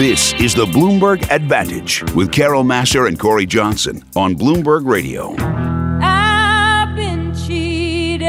This is the Bloomberg Advantage with Carol Massar and Corey Johnson on Bloomberg Radio. I've been cheated,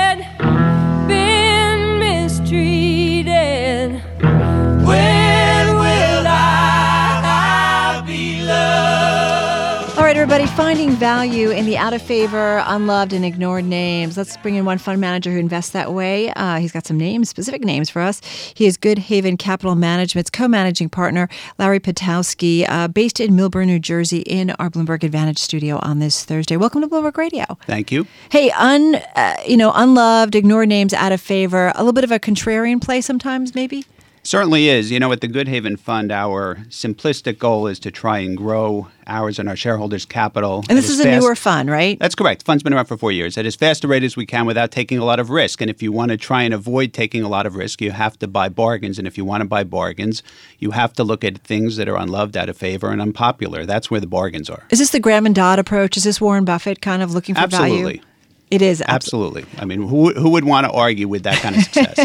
been mistreated. When will I be loved? All right, everybody, finding value in the out of favor, unloved, and ignored names. Let's bring in one fund manager who invests that way. He's got some names, specific names for us. He is Good Haven Capital Management's co-managing partner, Larry Pitowski, based in Millburn, New Jersey, in our Bloomberg Advantage studio on this Thursday. Welcome to Bloomberg Radio. Thank you. Hey, unloved, ignored names, out of favor, a little bit of a contrarian play sometimes, maybe? Certainly is. At the Good Haven Fund, our simplistic goal is to try and grow ours and our shareholders' capital. And this is a newer fund, right? That's correct. The fund's been around for 4 years at as fast a rate as we can without taking a lot of risk. And if you want to try and avoid taking a lot of risk, you have to buy bargains. And if you want to buy bargains, you have to look at things that are unloved, out of favor, and unpopular. That's where the bargains are. Is this the Graham and Dodd approach? Is this Warren Buffett kind of looking for value? Absolutely. It is. Absolutely. I mean, who would want to argue with that kind of success?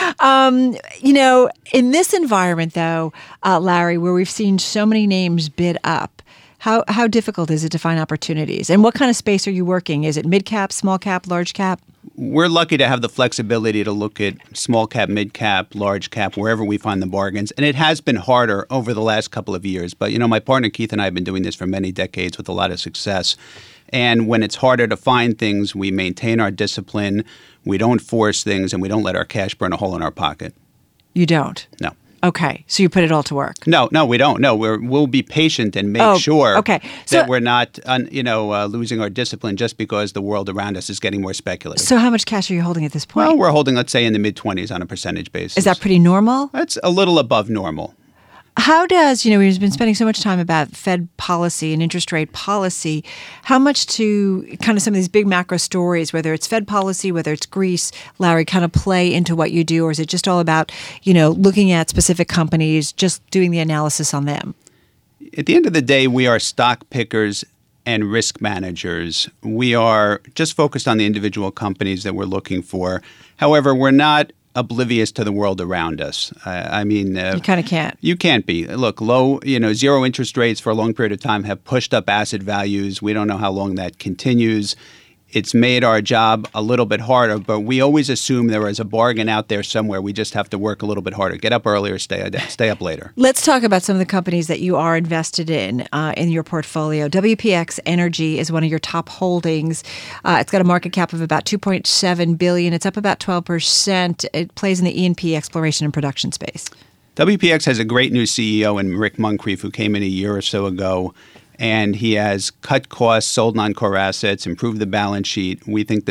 In this environment, though, Larry, where we've seen so many names bid up, how difficult is it to find opportunities? And what kind of space are you working? Is it mid-cap, small cap, large cap? We're lucky to have the flexibility to look at small cap, mid cap, large cap, wherever we find the bargains. And it has been harder over the last couple of years. But, my partner Keith and I have been doing this for many decades with a lot of success. And when it's harder to find things, we maintain our discipline, we don't force things, and we don't let our cash burn a hole in our pocket. You don't? No. Okay. So you put it all to work? No, we don't. No, we'll be patient and make sure that we're not, losing our discipline just because the world around us is getting more speculative. So how much cash are you holding at this point? Well, we're holding, let's say, in the mid-20s on a percentage basis. Is that pretty normal? That's a little above normal. How does, we've been spending so much time about Fed policy and interest rate policy, how much to kind of some of these big macro stories, whether it's Fed policy, whether it's Greece, Larry, kind of play into what you do? Or is it just all about, looking at specific companies, just doing the analysis on them? At the end of the day, we are stock pickers and risk managers. We are just focused on the individual companies that we're looking for. However, we're not oblivious to the world around us. You kind of can't. You can't be. Look, zero interest rates for a long period of time have pushed up asset values. We don't know how long that continues. It's made our job a little bit harder, but we always assume there is a bargain out there somewhere. We just have to work a little bit harder. Get up earlier, stay up later. Let's talk about some of the companies that you are invested in your portfolio. WPX Energy is one of your top holdings. It's got a market cap of about $2.7 billion. It's up about 12%. It plays in the E&P exploration and production space. WPX has a great new CEO in Rick Muncrief, who came in a year or so ago. And he has cut costs, sold non-core assets, improved the balance sheet. We think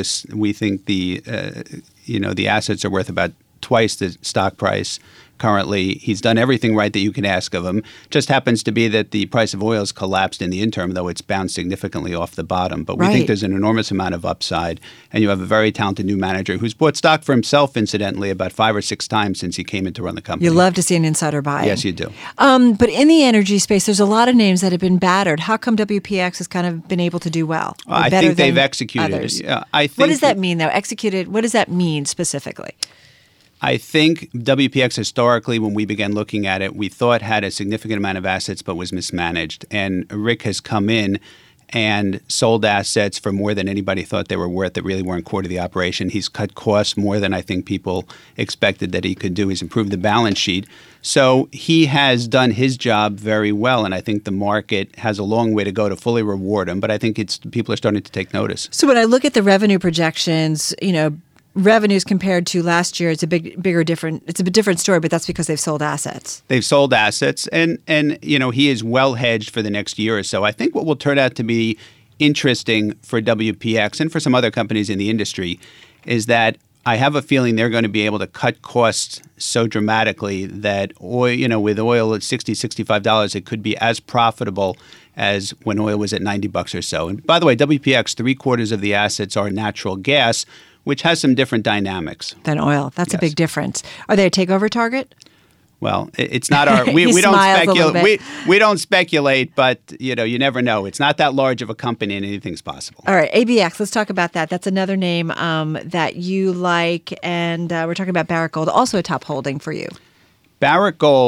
the assets are worth about twice the stock price currently. He's done everything right that you can ask of him. Just happens to be that the price of oil has collapsed in the interim, though it's bounced significantly off the bottom. But we think there's an enormous amount of upside. And you have a very talented new manager who's bought stock for himself, incidentally, about 5 or 6 times since he came in to run the company. You love to see an insider buy. Yes, you do. But in the energy space, there's a lot of names that have been battered. How come WPX has kind of been able to do well? I think they've executed. Others? What does that mean, though? Executed, what does that mean specifically? I think WPX historically, when we began looking at it, we thought had a significant amount of assets but was mismanaged. And Rick has come in and sold assets for more than anybody thought they were worth that really weren't core to the operation. He's cut costs more than I think people expected that he could do. He's improved the balance sheet. So he has done his job very well, and I think the market has a long way to go to fully reward him. But I think people are starting to take notice. So when I look at the revenue projections, revenues compared to last year, it's a different story, but that's because they've sold assets. They've sold assets, and he is well hedged for the next year or so. I think what will turn out to be interesting for WPX and for some other companies in the industry is that I have a feeling they're going to be able to cut costs so dramatically that oil, with oil at $60, $65, it could be as profitable as when oil was at $90 or so. And by the way, WPX, 3/4 of the assets are natural gas, which has some different dynamics than oil. That's a big difference. Are they a takeover target? Well, it's not our. We don't speculate. We don't speculate, but you never know. It's not that large of a company, and anything's possible. All right, ABX. Let's talk about that. That's another name that you like, and we're talking about Barrick Gold, also a top holding for you. Barrick Gold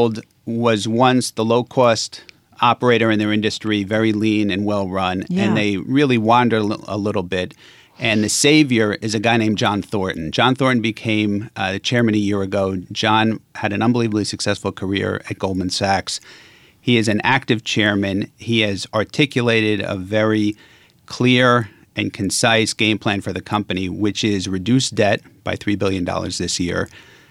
was once the low-cost operator in their industry, very lean and well-run, and they really wandered a little bit. And the savior is a guy named John Thornton. John Thornton became the chairman a year ago. John had an unbelievably successful career at Goldman Sachs. He is an active chairman. He has articulated a very clear and concise game plan for the company, which is reduce debt by $3 billion this year,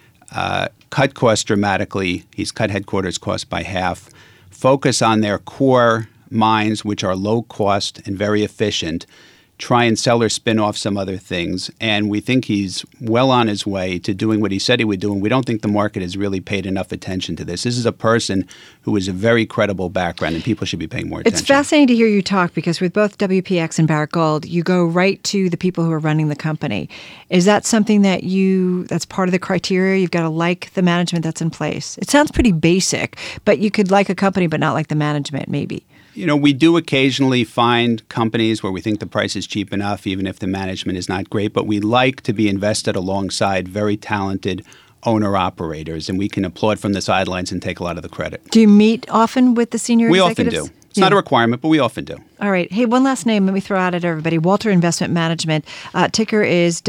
cut costs dramatically. He's cut headquarters costs by half, focus on their core mines, which are low cost and very efficient, try and sell or spin off some other things. And we think he's well on his way to doing what he said he would do. And we don't think the market has really paid enough attention to this. This is a person who has a very credible background, and people should be paying more attention. It's fascinating to hear you talk because with both WPX and Barrick Gold, you go right to the people who are running the company. Is that something that's part of the criteria? You've got to like the management that's in place. It sounds pretty basic, but you could like a company but not like the management, maybe. You know, we do occasionally find companies where we think the price is cheap enough, even if the management is not great, but we like to be invested alongside very talented owner-operators, and we can applaud from the sidelines and take a lot of the credit. Do you meet often with the senior executives? We often do. It's not a requirement, but we often do. All right. Hey, one last name. Let me throw out at everybody. Walter Investment Management. Ticker is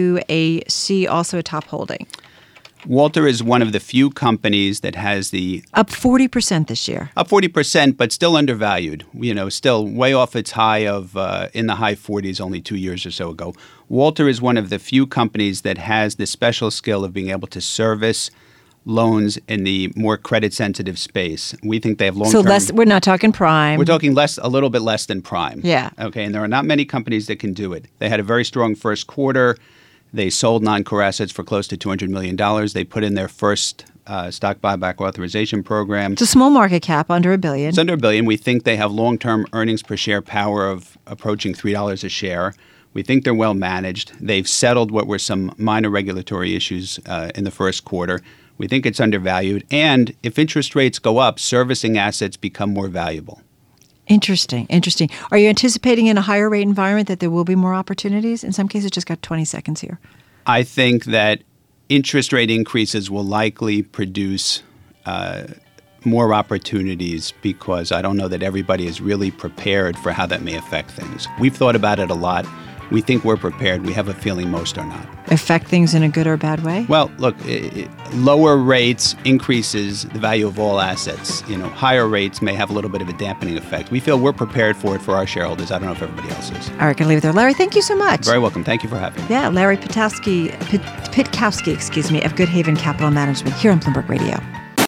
WAC, also a top holding. Walter is one of the few companies that has up 40% this year. Up 40%, but still undervalued. You know, still way off its high of in the high 40s only 2 years or so ago. Walter is one of the few companies that has the special skill of being able to service loans in the more credit-sensitive space. We think they have long-term. So we're not talking prime. We're talking a little bit less than prime. Yeah. Okay, and there are not many companies that can do it. They had a very strong first quarter. They sold non-core assets for close to $200 million. They put in their first stock buyback authorization program. It's a small market cap, under $1 billion. It's under $1 billion. We think they have long-term earnings per share power of approaching $3 a share. We think they're well managed. They've settled what were some minor regulatory issues in the first quarter. We think it's undervalued. And if interest rates go up, servicing assets become more valuable. Interesting. Are you anticipating in a higher rate environment that there will be more opportunities? In some cases, just got 20 seconds here. I think that interest rate increases will likely produce more opportunities because I don't know that everybody is really prepared for how that may affect things. We've thought about it a lot. We think we're prepared. We have a feeling most are not. Affect things in a good or bad way? Well, look, lower rates increases the value of all assets. You know, higher rates may have a little bit of a dampening effect. We feel we're prepared for it for our shareholders. I don't know if everybody else is. All right, going to leave it there. Larry, thank you so much. Very welcome. Thank you for having me. Yeah, Larry Pitkowski, of Good Haven Capital Management here on Bloomberg Radio.